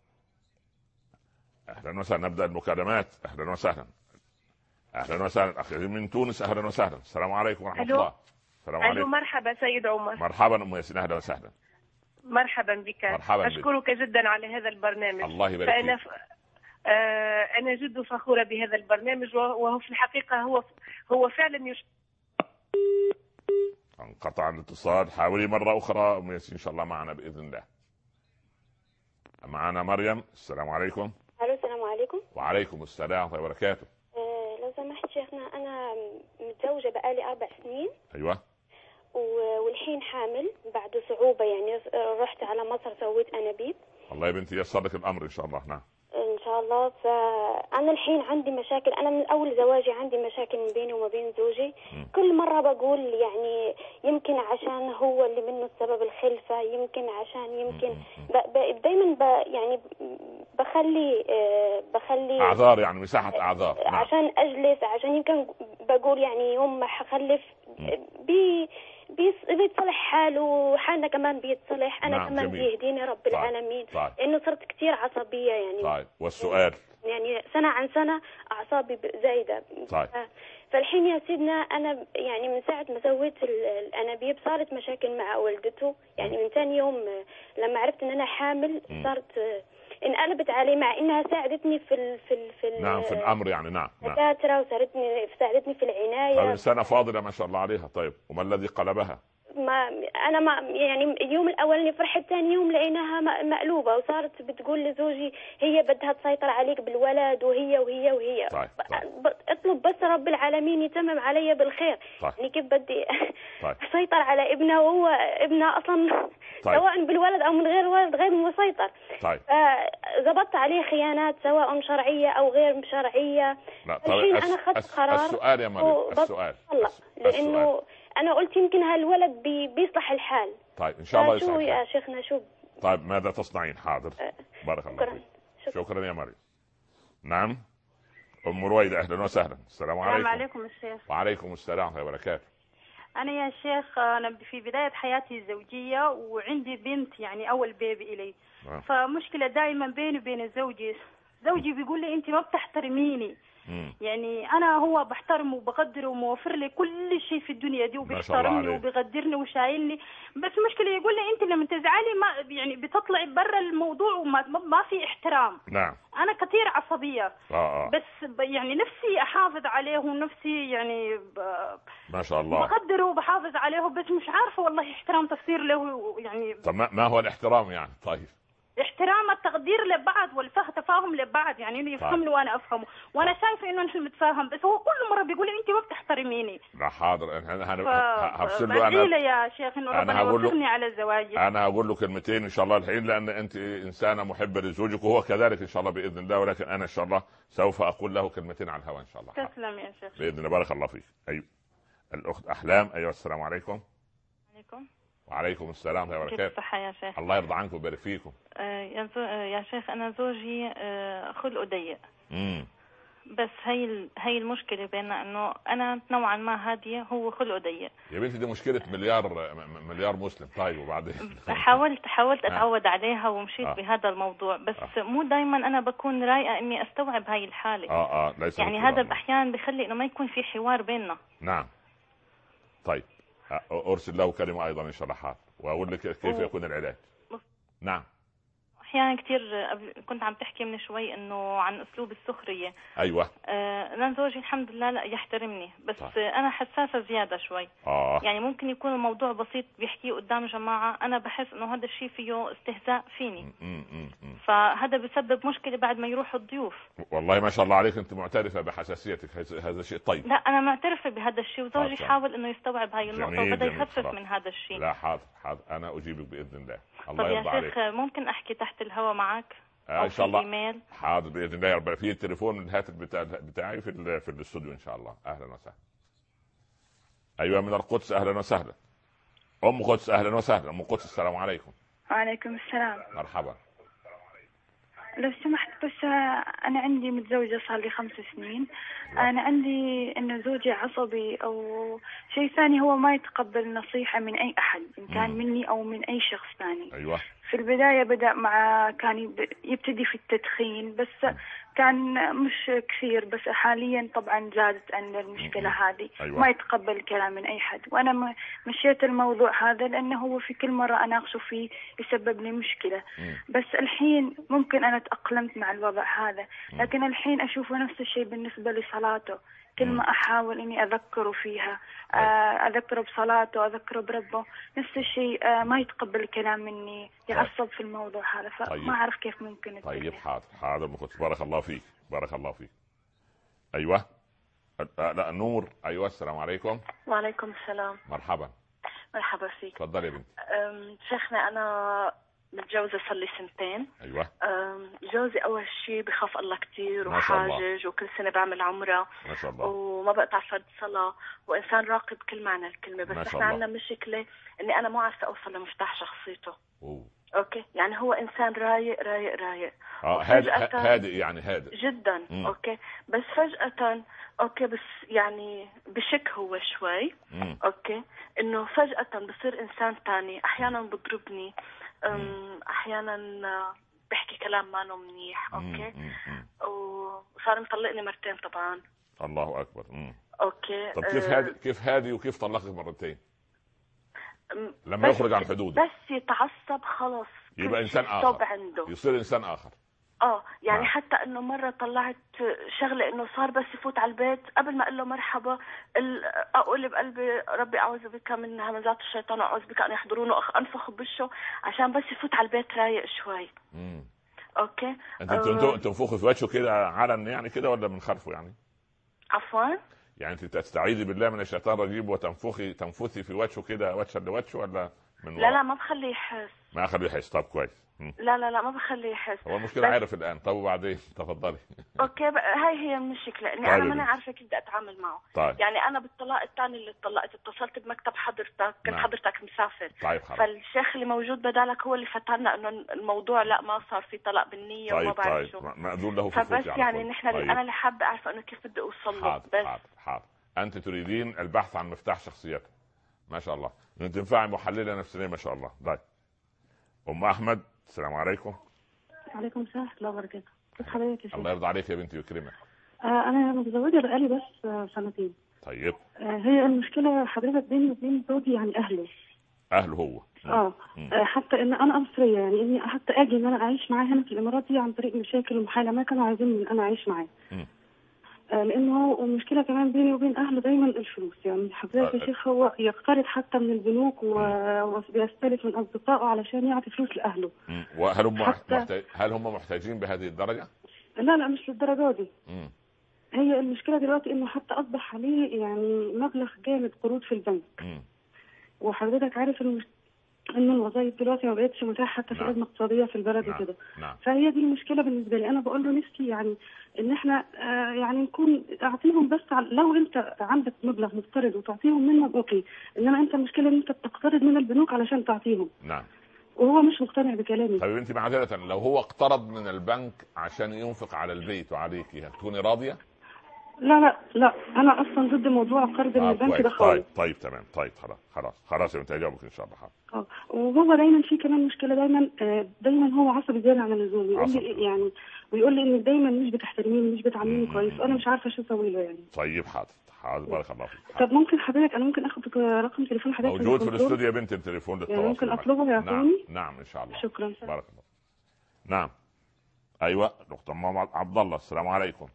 Speaker 1: اهلا وسهلا، نبدا المكالمات. اهلا وسهلا، اهلا وسهلا اخي من تونس، اهلا وسهلا، السلام عليكم ورحمه الله. السلام عليكم.
Speaker 2: مرحبا سيد عمر.
Speaker 1: مرحبا ام ياسين، اهلا وسهلا.
Speaker 2: مرحبا بك.
Speaker 1: مرحبا
Speaker 2: اشكرك بك. جدا على هذا البرنامج.
Speaker 1: الله يبارك فيك.
Speaker 2: فانا ف... آه انا جد فخوره بهذا البرنامج، وهو في الحقيقه هو هو فعلا يش...
Speaker 1: انقطع الاتصال، حاولي مره اخرى ام ياسين ان شاء الله معنا باذن الله. معنا مريم، السلام عليكم.
Speaker 3: الو السلام عليكم.
Speaker 1: وعليكم السلام ورحمه الله وبركاته.
Speaker 3: أه لو سمحت شيخنا، انا متزوجه بقالي اربع سنين.
Speaker 1: ايوه.
Speaker 3: والحين حامل بعد صعوبه، يعني رحت على مصر سويت انابيب.
Speaker 1: الله يا بنتي ييسر لك الامر ان شاء الله. نعم
Speaker 3: ان شاء الله. فانا الحين عندي مشاكل، انا من اول زواجي عندي مشاكل من بيني وما بين زوجي. م. كل مره بقول يعني يمكن عشان هو اللي منه السبب الخلفه، يمكن عشان يمكن دائما ب يعني بخلي بخلي
Speaker 1: اعذار، يعني مساحه اعذار.
Speaker 3: نعم. عشان اجلس، عشان يمكن بقول يعني يوم ما حخلف بي بيتصلح حاله وحالنا كمان بيتصلح. انا نعم كمان بيهديني رب طيب. العالمين. طيب. لانه صرت كتير عصبيه يعني.
Speaker 1: طيب والسؤال
Speaker 3: يعني سنه عن سنه اعصابي زايده.
Speaker 1: طيب.
Speaker 3: فالحين يا سيدنا انا يعني من ساعه ما سويت الانابيب صارت مشاكل مع والدته، يعني من ثاني يوم لما عرفت ان انا حامل صارت انقلبت علي، مع انها ساعدتني في ال في ال في ال
Speaker 1: نعم في الامر يعني. نعم
Speaker 3: دكاتره وساعدتني ساعدتني في العنايه.
Speaker 1: هذه انسانه فاضله ما شاء الله عليها. طيب وما الذي قلبها؟
Speaker 3: ما انا ما يعني اليوم الاولاني فرحت، ثاني يوم لقيناها مقلوبه، وصارت بتقول لزوجي هي بدها تسيطر عليك بالولد، وهي وهي وهي
Speaker 1: طيب.
Speaker 3: طيب. اطلب بس رب العالمين يتمم علي بالخير.
Speaker 1: طيب.
Speaker 3: يعني كيف بدي
Speaker 1: طيب.
Speaker 3: اسيطر على ابنها وهو ابنها اصلا طيب. سواء بالولد او من غير ولد غير مسيطر.
Speaker 1: طيب.
Speaker 3: ضبطت عليه خيانات سواء شرعيه او غير شرعيه.
Speaker 1: لا طيب.
Speaker 3: الحين انا اخذت قرار.
Speaker 1: السؤال يا مريم، السؤال
Speaker 3: الله. لانه
Speaker 1: السؤال.
Speaker 3: انا قلت يمكن هالولد بي بيصلح الحال.
Speaker 1: طيب ان شاء الله يصلح.
Speaker 3: شو يا شيخنا شو؟
Speaker 1: طيب ماذا تصنعين؟ حاضر. أه بارك الله فيك. شكرا. شكرا يا مريم. نعم ام رويدة، اهلا وسهلا. السلام عليكم.
Speaker 2: السلام عليكم الشيخ.
Speaker 1: وعليكم السلام ورحمه الله وبركاته.
Speaker 2: انا يا شيخ انا في بدايه حياتي الزوجيه وعندي بنت، يعني اول بيبي الي. أه. فمشكله دائما بيني وبين زوجي، زوجي بيقول لي انت ما بتحترميني. مم. يعني انا هو بحترمه وبقدره وموفر لي كل شيء في الدنيا دي، وبيحترمني وبيقدرني وشايلني، بس مشكله يقول لي انت لما تزعلي ما يعني بتطلعي برا الموضوع وما ما في احترام.
Speaker 1: نعم
Speaker 2: انا كثير عصبيه.
Speaker 1: آه آه.
Speaker 2: بس يعني نفسي احافظ عليه، ونفسي يعني ب...
Speaker 1: ما شاء الله
Speaker 2: بقدره وبحافظ عليه، بس مش عارفه والله احترام تفسير له يعني.
Speaker 1: طب ما هو الاحترام يعني؟ طيب
Speaker 2: احترام التقدير لبعض والفهم تفاهم لبعض، يعني انه يفهمني وانا افهمه، وانا شايفه انه نحن نتفاهم، بس هو كل مره بيقول لي انت ما بتحترميني.
Speaker 1: لا حاضر، انا
Speaker 2: هفصل له. انا يا شيخ انه ربنا يوفقني على الزواج.
Speaker 1: انا هقول له كلمتين ان شاء الله الحين، لان انت انسانه محبه لزوجك وهو كذلك ان شاء الله باذن الله، ولكن انا ان شاء الله سوف اقول له كلمتين على الهواء ان شاء الله.
Speaker 2: تسلم يا شيخ
Speaker 1: باذن الله. بارك الله فيك. ايوه الاخت احلام. ايوه السلام عليكم.
Speaker 4: عليكم.
Speaker 1: وعليكم السلام ورحمة الله وبركاته.
Speaker 4: كيف الصحة يا شيخ؟
Speaker 1: الله يرضى عنك ويبارك فيكم.
Speaker 4: آه يا, زو... آه يا شيخ أنا زوجي آه خلقه ضيق.
Speaker 1: امم
Speaker 4: بس هي ال... هي المشكلة بيننا، إنه أنا نوعا ما هادية، هو خلقه ضيق.
Speaker 1: يا بنتي دي مشكلة مليار مليار مسلم. طيب وبعدين؟
Speaker 4: حاولت حاولت أتعود عليها ومشيت
Speaker 1: آه.
Speaker 4: بهذا الموضوع، بس
Speaker 1: آه.
Speaker 4: مو دايما أنا بكون رايقة إني أستوعب هاي الحالة.
Speaker 1: اه اه ليس
Speaker 4: يعني هذا أحيانا بخلي إنه ما يكون في حوار بيننا.
Speaker 1: نعم. طيب أرسل له كلمة أيضا إن شاء الله حاضر، وأقول لك كيف يكون العلاج. نعم.
Speaker 4: أحيانا كثير كنت عم تحكي من شوي إنه عن أسلوب السخرية.
Speaker 1: أيوة.
Speaker 4: آه أنا زوجي الحمد لله لا يحترمني، بس طيب. أنا حساسة زيادة شوي.
Speaker 1: آه.
Speaker 4: يعني ممكن يكون الموضوع بسيط بيحكيه قدام جماعة، أنا بحس إنه هذا الشيء فيه استهزاء فيني. م -م -م. فهذا بسبب مشكلة بعد ما يروح الضيوف.
Speaker 1: والله ما شاء الله عليك، أنت معترفة بحساسيتك، هذا شيء طيب.
Speaker 4: لا أنا معترفة بهذا الشيء، وزوجي حاول إنه يستوعب هاي النقطة وبدأ يخفف من هذا الشيء.
Speaker 1: لا حاضر حاضر، أنا أجيبك بإذن الله.
Speaker 4: الله يرضى عليك. طب يا شيخ ممكن أحكي تحت الهواء معك؟
Speaker 1: آه ان شاء الله. إيميل. حاضر باذن الله يا رب. في التليفون من الهاتف بتاع بتاعي في في الاستوديو ان شاء الله. اهلا وسهلا. ايوه من القدس، اهلا وسهلا. ام قدس اهلا وسهلا. ام قدس السلام عليكم.
Speaker 5: وعليكم السلام.
Speaker 1: مرحبا.
Speaker 5: لو سمحت بس انا عندي متزوجه صار لي خمس سنين. انا عندي انه زوجي عصبي او شيء ثاني، هو ما يتقبل نصيحه من اي احد ان كان مم. مني او من اي شخص ثاني.
Speaker 1: ايوه.
Speaker 5: في البدايه بدا مع كان يبتدي في التدخين بس مم. كان مش كثير، بس حاليا طبعا زادت عن المشكله مم. هذه. أيوة. ما يتقبل الكلام من اي حد، وانا مشيت الموضوع هذا لانه هو في كل مره اناقشه فيه يسبب لي مشكله. مم. بس الحين ممكن انا تأقلمت مع الوضع هذا، لكن الحين اشوفه نفس الشيء بالنسبه لصلاته. كل ما احاول اني اذكره فيها، اذكره بصلاته، اذكره بربه، نفس الشيء ما يتقبل الكلام مني، يعصب في الموضوع هذا. فما طيب. اعرف كيف ممكن.
Speaker 1: طيب حاضر حاضر مخص. بارك الله فيك بارك الله فيك. ايوه لا نور. ايوه السلام عليكم.
Speaker 6: وعليكم السلام.
Speaker 1: مرحبا.
Speaker 6: مرحبا فيك.
Speaker 1: تفضلي يا بنتي.
Speaker 6: شيخنا انا متجوزة صار لي سنتين.
Speaker 1: ايوه.
Speaker 6: جوزي اول شيء بخاف الله كثير وحاجج، وكل سنه بعمل عمره
Speaker 1: ما شاء الله،
Speaker 6: وما بقطع فرض صلاه، وانسان راقي بكل معنى الكلمه. بس احنا عندنا مشكله اني انا مو عارفه اوصل لمفتاح شخصيته. أوه. اوكي يعني هو انسان رايق رايق رايق
Speaker 1: اه هادئ هادئ يعني هادئ
Speaker 6: جدا. مم. اوكي بس فجاه اوكي بس يعني بشك هو شوي. مم. اوكي انه فجاه بصير انسان تاني، احيانا بضربني، احيانا بحكي كلام ما له منيح. اوكي مم. مم. وصار مطلقني مرتين طبعا.
Speaker 1: الله اكبر. مم.
Speaker 6: اوكي
Speaker 1: طب كيف هادي كيف هادي وكيف طلقك مرتين لما يخرج عن حدوده؟
Speaker 6: بس يتعصب خلص
Speaker 1: يبقى انسان اخر
Speaker 6: عنده.
Speaker 1: يصير انسان اخر.
Speaker 6: اه يعني آه. حتى انه مره طلعت شغله انه صار بس يفوت على البيت قبل ما اقول له مرحبا اقول بقلبي ربي اعوذ بك من همزات الشيطان واعوذ بك ان يحضرون، انفخ بوشه عشان بس يفوت على البيت رايق شوي. امم اوكي
Speaker 1: انت آه. تنفخي في وجهه كده علن يعني كده ولا من خلفه يعني؟
Speaker 6: عفوا
Speaker 1: يعني انت تستعيذي بالله من الشيطان الرجيم وتنفخي تنفثي في وجهه كده وجها لوجه ولا من
Speaker 6: لا لا ما بخليه يحس.
Speaker 1: ما اخليه يحس. طب كويس.
Speaker 6: لا لا لا ما بخليه يحس.
Speaker 1: هو المشكله عارف الان. طب وبعدين تفضلي.
Speaker 6: اوكي هاي هي المشكله اني طيب انا ماني عارفه كيف بدي اتعامل معه.
Speaker 1: طيب.
Speaker 6: يعني انا بالطلاق الثاني اللي طلقت اتصلت بمكتب حضرتك، كان حضرتك مسافر.
Speaker 1: طيب خلاص.
Speaker 6: فالشيخ اللي موجود بدالك هو اللي فتنا انه الموضوع لا ما صار في طلاق بالنيه.
Speaker 1: طيب
Speaker 6: وما بعرف
Speaker 1: طيب
Speaker 6: شو
Speaker 1: مأذون له في
Speaker 6: فبس يعني نحن طيب. انا اللي حابه اعرف انه كيف بدي اوصل له.
Speaker 1: بس حاضر حاضر. انت تريدين البحث عن مفتاح شخصيته. ما شاء الله انت تنفعي محلله نفسيه ما شاء الله. طيب ام احمد السلام عليكم.
Speaker 7: وعليكم السلام ورحمه الله وبركاته. كيف حضرتك يا شيخ؟
Speaker 1: الله يرضى عليك يا بنتي ويكرمك.
Speaker 7: آه انا متزوجه بقالي بس آه سنتين.
Speaker 1: طيب
Speaker 7: آه هي المشكله حضرتك بيني وبين زوجي يعني اهله
Speaker 1: اهله هو
Speaker 7: اه حتى ان انا مصريه، يعني اني حتى اجي ان انا اعيش معاه هنا في الامارات دي عن طريق مشاكل ومحايله، ما كانوا عايزين ان انا اعيش معاه. آه لانه المشكله كمان بيني وبين اهله دايما الفلوس. يعني حضرتك يا شيخ هو يقترض حتى من البنوك وبيستلف من اصدقائه علشان يعطي فلوس لاهله.
Speaker 1: وهل هم حتى... محتاج... هل هم محتاجين بهذه الدرجه؟
Speaker 7: لا لا مش للدرجه دي. مم. هي المشكله دلوقتي انه حتى اصبح عليه يعني مبلغ جامد قروض في البنك. مم. وحضرتك عارف المش... ان الوظائف دلوقتي ما بقتش متاحه حتى في
Speaker 1: نعم.
Speaker 7: الازمه الاقتصاديه في البلد
Speaker 1: نعم.
Speaker 7: وكده.
Speaker 1: نعم.
Speaker 7: فهي دي المشكله بالنسبه لي. انا بقول له نفسي يعني ان احنا آه يعني نكون اعطيهم، بس لو انت عندك مبلغ مفترض وتعطيهم منه اوكي، انما انت المشكله ان انت بتقترض من البنوك علشان تعطيهم.
Speaker 1: نعم.
Speaker 7: وهو مش مقتنع بكلامي.
Speaker 1: طيب انت معذره، لو هو اقترض من البنك عشان ينفق على البيت وعليكي هتكوني راضيه؟
Speaker 7: لا لا لا، انا اصلا ضد موضوع القرض من
Speaker 1: آه
Speaker 7: البنك
Speaker 1: كويس.
Speaker 7: ده خالص.
Speaker 1: طيب طيب تمام. طيب خلاص خلاص خلاص انت هجاوبك ان شاء الله.
Speaker 7: اه وهو دايما في كمان مشكله، دايما آه دايما هو عصبي زياده عن اللزوم، يقول لي يعني ويقول لي انك دايما مش بتحترميني مش بتعامليني كويس، وانا مش عارفه شو اسوي له يعني.
Speaker 1: طيب حاضر حاضر بارك الله فيك.
Speaker 7: طب ممكن حضرتك انا ممكن اخد رقم تليفون حضرتك؟
Speaker 1: موجود في الاستوديو يا بنت التليفون
Speaker 7: للتواصل يعني ممكن اطلبه يعطوني؟
Speaker 1: نعم نعم ان شاء الله.
Speaker 7: شكرا.
Speaker 1: بارك الله. نعم ايوه دكتور ماما عبد الله السلام عليكم.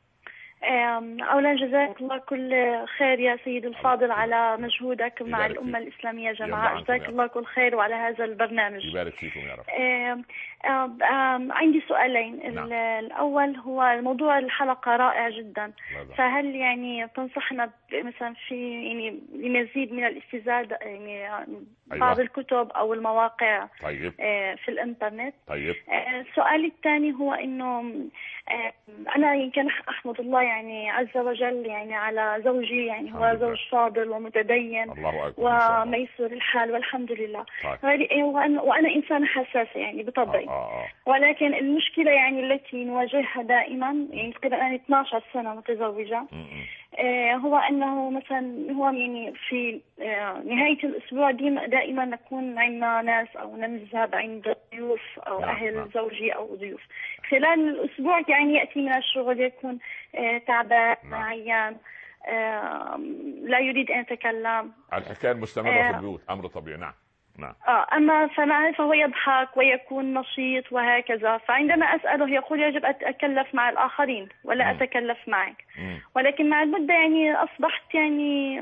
Speaker 8: أولا جزاك الله كل خير يا سيد الفاضل على مجهودك مع الأمة الإسلامية جماعة. جزاك الله كل خير وعلى هذا البرنامج.
Speaker 1: يبارك فيكم يا رب.
Speaker 8: آم آم آم عندي سؤالين. نعم. الأول هو موضوع الحلقة رائع جدا. لازم. فهل يعني تنصحنا مثلا في يعني لمزيد من الاستزادة يعني أيوة. بعض الكتب أو المواقع
Speaker 1: طيب.
Speaker 8: في الإنترنت.
Speaker 1: طيب.
Speaker 8: السؤال الثاني هو إنه أنا يمكن أحمد الله يعني عز وجل يعني على زوجي، يعني هو زوج فاضل ومتدين وميسور الحال والحمد لله. طيب. وأنا, وأنا إنسانة حساسة يعني بطبعي.
Speaker 1: آه آه.
Speaker 8: ولكن المشكلة يعني التي نواجهها دائما يعني تقريبا أنا اثنتي عشرة سنة متزوجة. آه هو أنه مثلا هو يعني في آه نهاية الأسبوع ديما دائما نكون عندنا ناس أو نذهب عند ضيوف أو نعم. أهل نعم. زوجي أو ضيوف. خلال الأسبوع يعني يأتي من الشغل يكون آه تعبان نعم. عيان آه لا يريد أن يتكلم.
Speaker 1: الحكاية المستمرة آه في البيوت أمر طبيعي. نعم نعم.
Speaker 8: آه أما فمعه فهو يضحك ويكون نشيط وهكذا، فعندما أسأله يقول يجب أن أتكلف مع الآخرين ولا م. أتكلف معك. م. ولكن مع المدة يعني أصبحت يعني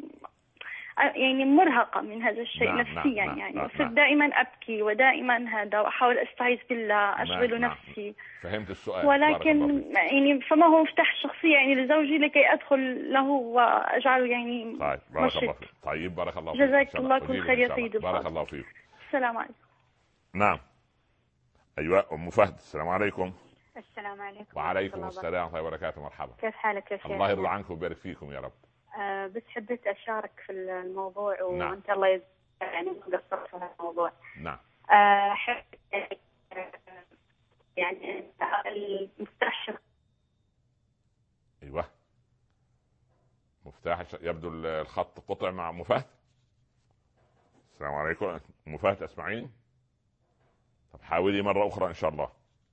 Speaker 8: يعني مرهقة من هذا الشيء نعم نفسيا نعم يعني صرت نعم دائما أبكي ودائما هذا وأحاول أستعيذ بالله أشغل نعم نفسي.
Speaker 1: فهمت السؤال.
Speaker 8: ولكن يعني فما هو مفتاح الشخصية يعني لزوجي لكي أدخل له وأجعله يعني
Speaker 1: طيب بارك الله فيك. طيب بارك الله فيك.
Speaker 8: جزاك الله كل خير يا سيد الفاضل.
Speaker 1: بارك الله فيك.
Speaker 8: السلام عليكم.
Speaker 1: نعم أيوة أم فهد السلام عليكم.
Speaker 9: السلام عليكم.
Speaker 1: وعليكم السلام ورحمة الله وبركاته. مرحبا.
Speaker 9: كيف حالك يا شيخ؟
Speaker 1: الله يرضى عنكم ويبارك فيكم يا رب.
Speaker 9: أه بس حبيت أشارك في الموضوع وأنت
Speaker 1: نعم.
Speaker 9: الله يجزاك يعني قصرت في الموضوع.
Speaker 1: نعم.
Speaker 9: أه حب يعني المفتاح.
Speaker 1: ايوه مفتاح يبدو الخط قطع مع ام فهد. السلام عليكم ام فهد اسمعيني؟ طب حاولي مره اخرى ان شاء الله.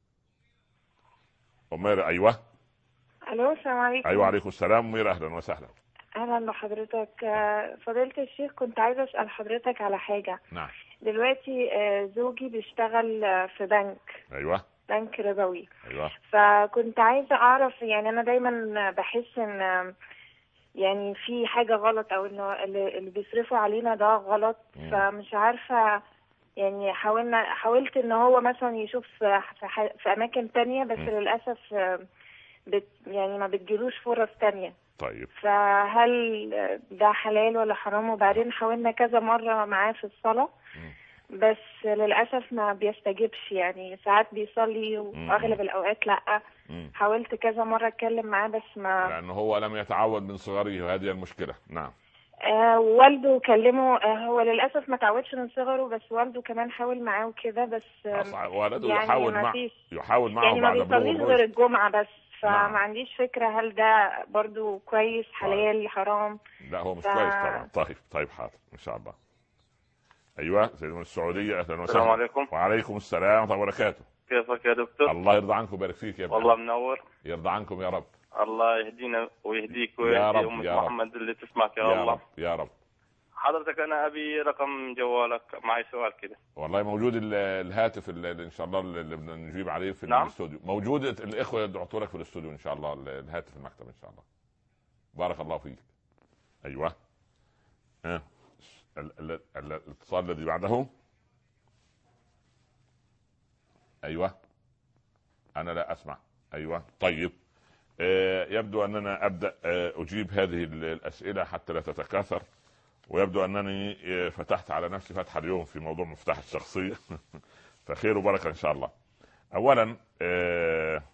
Speaker 1: أميرة. ايوه
Speaker 10: الو السلام عليكم.
Speaker 1: ايوه عليكم السلام أميرة اهلا وسهلا.
Speaker 10: اهلا بحضرتك. فضيلة الشيخ كنت عايزه اسال حضرتك على حاجه.
Speaker 1: نعم.
Speaker 10: دلوقتي زوجي بيشتغل في بنك.
Speaker 1: ايوه
Speaker 10: بنك ربوي.
Speaker 1: ايوه.
Speaker 10: فكنت عايزه اعرف يعني انا دايما بحس ان يعني في حاجه غلط او انه اللي بيصرفوا علينا ده غلط. م. فمش عارفه يعني حاولنا حاولت ان هو مثلا يشوف في, في اماكن تانية بس م. للاسف بت يعني ما بتجيلوش فرص تانية.
Speaker 1: طيب
Speaker 10: فهل ده حلال ولا حرام؟ وبعدين حاولنا كذا مرة معاه في الصلاة م. بس للأسف ما بيستجيبش، يعني ساعات بيصلي وأغلب م. الأوقات لأ. م. حاولت كذا مرة أتكلم معاه بس ما
Speaker 1: لأنه هو لم يتعود من صغره وهذه المشكلة. نعم.
Speaker 10: آه والده كلمه. آه هو للأسف ما تعودش من صغره بس والده كمان حاول معاه وكده بس
Speaker 1: آه والده يعني يحاول مع يحاول معه
Speaker 10: يعني ما بيصليش غير الجمعة بس. فما
Speaker 1: نعم.
Speaker 10: عنديش فكرة هل ده برضو كويس حلال طيب. حرام؟
Speaker 1: لا هو مش ف... كويس طبعا. طيب طيب حاضر ان شاء الله. ايوه سيد من السعودية اهلا وسهلا.
Speaker 11: السلام عليكم.
Speaker 1: وعليكم السلام ورحمة الله وبركاته.
Speaker 11: كيفك يا دكتور؟
Speaker 1: الله يرضى عنكم ويبارك فيك يا ابني.
Speaker 11: والله منور.
Speaker 1: يرضى عنكم يا رب.
Speaker 11: الله يهدينا ويهديك ويهدي أمة محمد اللي تسمعك يا,
Speaker 1: يا
Speaker 11: الله.
Speaker 1: رب يا رب.
Speaker 11: حضرتك انا ابي رقم جوالك، معي سؤال كده.
Speaker 1: والله موجود الهاتف اللي ان شاء الله اللي بنجيب عليه في نعم؟ الاستوديو موجود. الاخوه يدعوا لك في الاستوديو ان شاء الله الهاتف في المكتب ان شاء الله. بارك الله فيك. ايوه ها الاتصال الذي بعده. ايوه انا لا اسمع. ايوه طيب آه يبدو اننا ابدا آه اجيب هذه الاسئله حتى لا تتكاثر ويبدو انني فتحت على نفسي فتحه اليوم في موضوع مفتاح الشخصيه. فخير وبركه ان شاء الله. اولا آه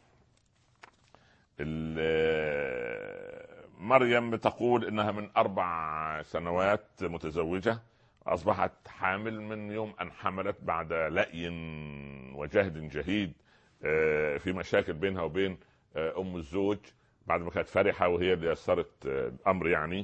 Speaker 1: مريم بتقول انها من اربع سنوات متزوجه، اصبحت حامل من يوم ان حملت بعد لأي وجهد جهيد في مشاكل بينها وبين ام الزوج، بعد ما كانت فرحه وهي اللي يسرت الامر يعني،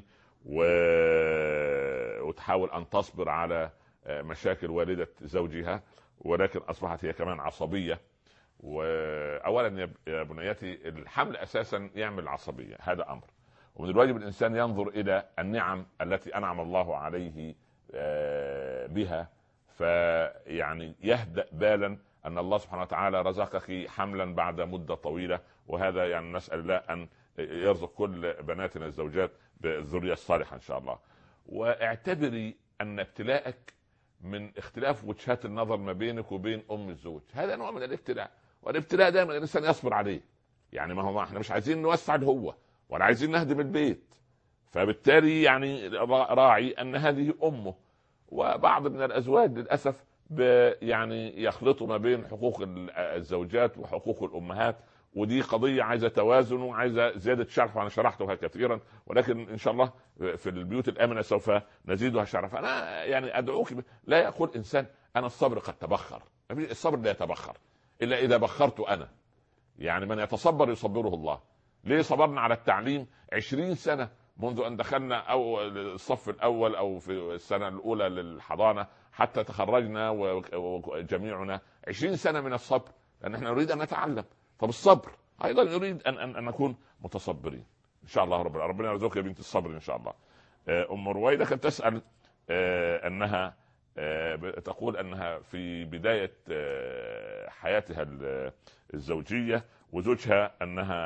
Speaker 1: وتحاول ان تصبر على مشاكل والده زوجها، ولكن اصبحت هي كمان عصبيه. واولا يا بنيتي الحمل اساسا يعمل عصبيه، هذا امر، ومن الواجب الانسان ينظر الى النعم التي انعم الله عليه بها، فيعني يهدأ بالا ان الله سبحانه وتعالى رزقك حملا بعد مده طويله، وهذا يعني نسال الله ان يرزق كل بناتنا الزوجات بالذريه الصالحه ان شاء الله. واعتبري ان ابتلاءك من اختلاف وجهات النظر ما بينك وبين ام الزوج، هذا نوع من الابتلاء، والابتلاء دائما الانسان يصبر عليه. يعني ما هو احنا مش عايزين نوسع الهوة ولا عايزين نهدم البيت، فبالتالي يعني راعي ان هذه امه. وبعض من الازواج للاسف يعني يخلطوا ما بين حقوق الزوجات وحقوق الامهات، ودي قضيه عايزه توازن وعايزه زياده شرف، وانا شرحتها كثيرا، ولكن ان شاء الله في البيوت الامنه سوف نزيدها شرف. انا يعني ادعوك، لا يقول انسان انا الصبر قد تبخر، الصبر لا يتبخر الا اذا بخرت انا. يعني من يتصبر يصبره الله. ليه صبرنا على التعليم عشرين سنه منذ ان دخلنا او الصف الاول او في السنه الاولى للحضانه حتى تخرجنا وجميعنا، عشرين سنه من الصبر، لان احنا نريد ان نتعلم. طب الصبر ايضا يريد ان ان, أن نكون متصبرين ان شاء الله. ربنا ربنا يرزقك يا بنت الصبر ان شاء الله. ام رويده كانت تسال انها تقول انها في بدايه حياتها الزوجيه وزوجها انها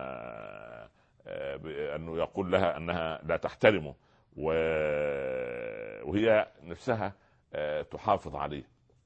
Speaker 1: انه يقول لها انها لا تحترمه، وهي نفسها تحافظ عليه،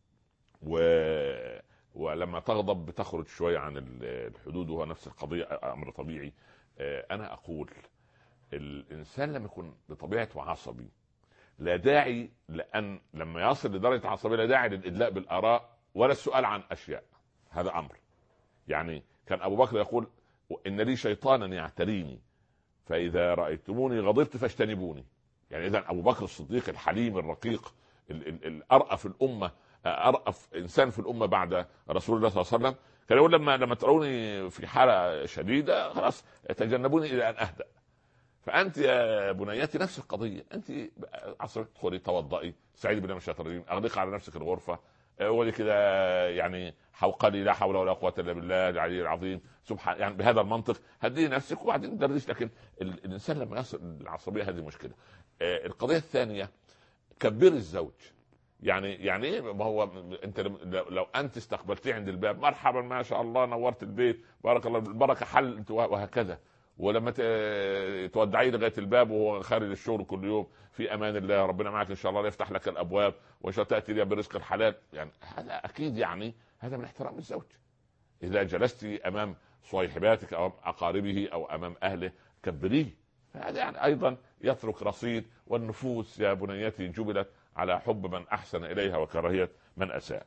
Speaker 1: ولما تغضب بتخرج شويه عن الحدود، وهو نفس القضيه امر طبيعي. انا اقول الانسان لما يكون بطبيعته عصبي لا داعي، لان لما يصل لدرجه عصبيه لا داعي للادلاء بالاراء ولا السؤال عن اشياء، هذا امر. يعني كان ابو بكر يقول ان لي شيطانا يعتريني فاذا رايتموني غضبت فاجتنبوني. يعني اذا ابو بكر الصديق الحليم الرقيق الارأف الامه، ارأف انسان في الامه بعد رسول الله صلى الله عليه وسلم، كان يقول لما لما تروني في حاله شديده خلاص تجنبوني الى ان اهدأ. فانت يا بنيتي نفس القضيه، انت عصرك تدخلي توضئي، سعيد بالله من الشيطان الرجيم، اغلق على نفسك الغرفه، ولي كده يعني حوقلي لا حول ولا قوه الا بالله العلي العظيم سبحان، يعني بهذا المنطق هدي نفسك وبعدين دردش. لكن الانسان لما يصل العصبيه هذه مشكله. القضيه الثانيه كبر الزوج. يعني يعني ايه؟ ما هو انت لو انت استقبلتيه عند الباب مرحبا ما شاء الله نورت البيت بارك الله البركه حل وهكذا، ولما تودعيه لغايه الباب وهو خارج الشغل كل يوم في امان الله ربنا معك ان شاء الله يفتح لك الابواب وان شاء الله تاتي لي برزق الحلال، يعني هذا اكيد يعني هذا من احترام الزوج. اذا جلست امام صاحباتك او اقاربه او امام اهله كبريه، هذا يعني ايضا يترك رصيد. والنفوس يا بنيتي جبلت على حب من احسن اليها وكراهيه من اساء.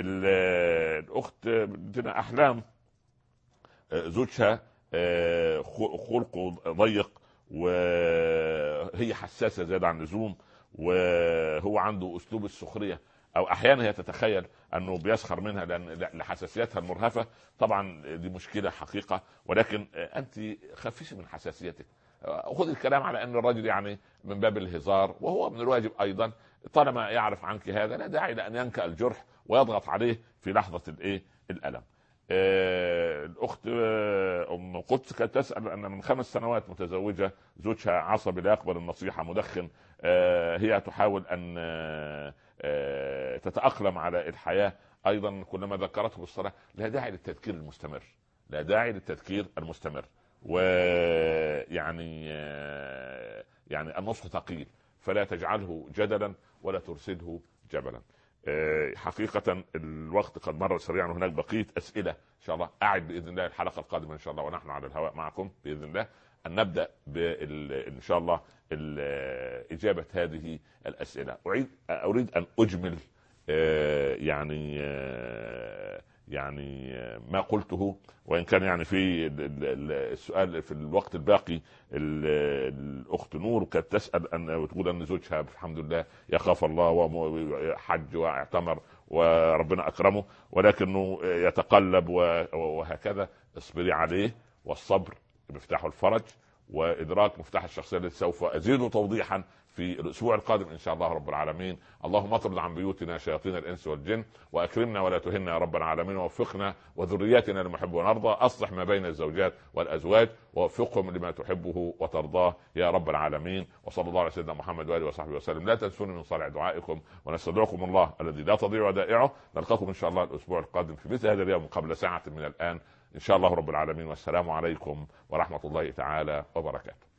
Speaker 1: الاخت بنتنا احلام زوجها خلقه ضيق وهي حساسه زياده عن اللزوم، وهو عنده اسلوب السخريه، او احيانا هي تتخيل انه بيسخر منها لان لحساسيتها المرهفه. طبعا دي مشكله حقيقه، ولكن انت خففي من حساسيتك، خذ الكلام على ان الرجل يعني من باب الهزار، وهو من الواجب ايضا طالما يعرف عنك هذا لا داعي لان ينكأ الجرح ويضغط عليه في لحظه الايه الالم. آه الاخت آه ام قدس كانت تسال ان من خمس سنوات متزوجه، زوجها عصبي لا يقبل النصيحه، مدخن، آه هي تحاول ان آه آه تتاقلم على الحياه. ايضا كلما ذكرته بالصلاه لا داعي للتذكير المستمر، لا داعي للتذكير المستمر. ويعني آه يعني النصح ثقيل فلا تجعله جدلا ولا ترسله جبلا. حقيقة الوقت قد مر سريعا، وهناك بقية أسئلة إن شاء الله. أعد بإذن الله الحلقة القادمة إن شاء الله ونحن على الهواء معكم بإذن الله. ان نبدا ان شاء الله اجابه هذه الاسئله. اريد اريد ان اجمل يعني يعني ما قلته، وان كان يعني في السؤال في الوقت الباقي الاخت نور كانت تسال ان وتقول ان زوجها الحمد لله يخاف الله وحج واعتمر وربنا اكرمه، ولكنه يتقلب وهكذا. اصبري عليه، والصبر مفتاح الفرج، وادراك مفتاح الشخصيه التي سوف ازيد توضيحا في الاسبوع القادم ان شاء الله رب العالمين. اللهم اطرد عن بيوتنا شياطين الانس والجن، واكرمنا ولا تهنا يا رب العالمين، ووفقنا وذرياتنا لنحب ونرضى. اصلح ما بين الزوجات والازواج ووفقهم لما تحبه وترضاه يا رب العالمين. وصلى الله على سيدنا محمد واله وصحبه وسلم. لا تنسوني من صالح دعائكم، ونستودعكم الله الذي لا تضيع ودائعه. نلقاكم ان شاء الله الاسبوع القادم في مثل هذا اليوم قبل ساعه من الان ان شاء الله رب العالمين. والسلام عليكم ورحمه الله تعالى وبركاته.